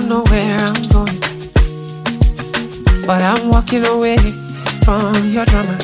don't know where I'm going, but I'm walking away from your drama.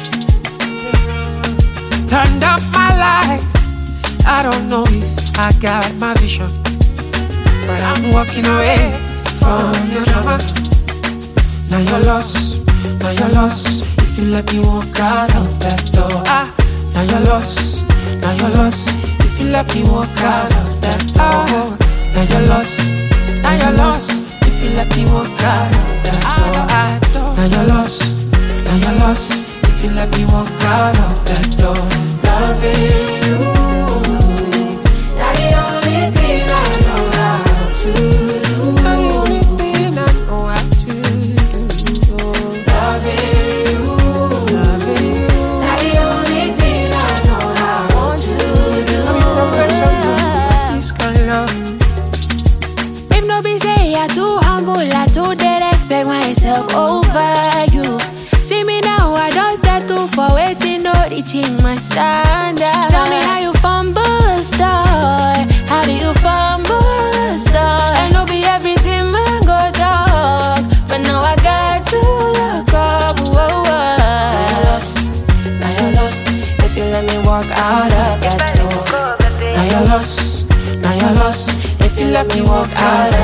Turned up my lights, I don't know if I got my vision, but I'm walking away from your drama. Now you're lost, now you're lost. If you let me walk out of that door, now you're lost, now you're lost. If you let me walk out of that door, now you're lost, now you're lost. If you let me walk out of that door, now you're lost, now you're lost. If you let me walk out of that door, loving you, that's the only thing I know how to do. That's the only thing I know how to do. Loving you, loving you, that's the only thing I know how to do. This kind of love. If no be say I too humble, I too dey respect myself over you. See me now, I don't settle for waiting, no reaching my standard. Tell me how you fumble a star. How do you fumble a star? I know be everything man go dog, but now I got to look up. Whoa, whoa. Now you're lost, now you're lost. If you let me walk out of that door, now you're lost, now you're lost. If you let me walk out of